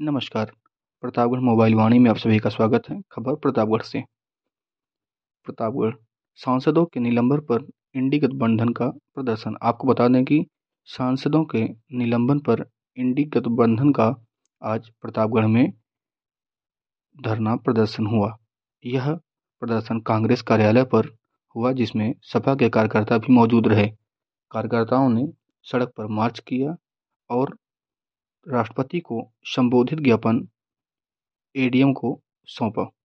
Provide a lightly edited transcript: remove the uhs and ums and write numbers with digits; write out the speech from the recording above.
नमस्कार। प्रतापगढ़ मोबाइल वाणी में आप सभी का स्वागत है। खबर प्रतापगढ़ से। प्रतापगढ़ सांसदों के निलंबन पर इंडी गठबंधन का प्रदर्शन। आपको बता दें कि सांसदों के निलंबन पर इंडी गठबंधन का आज प्रतापगढ़ में धरना प्रदर्शन हुआ। यह प्रदर्शन कांग्रेस कार्यालय पर हुआ, जिसमें सपा के कार्यकर्ता भी मौजूद रहे। कार्यकर्ताओं ने सड़क पर मार्च किया और राष्ट्रपति को संबोधित ज्ञापन एडीएम को सौंपा।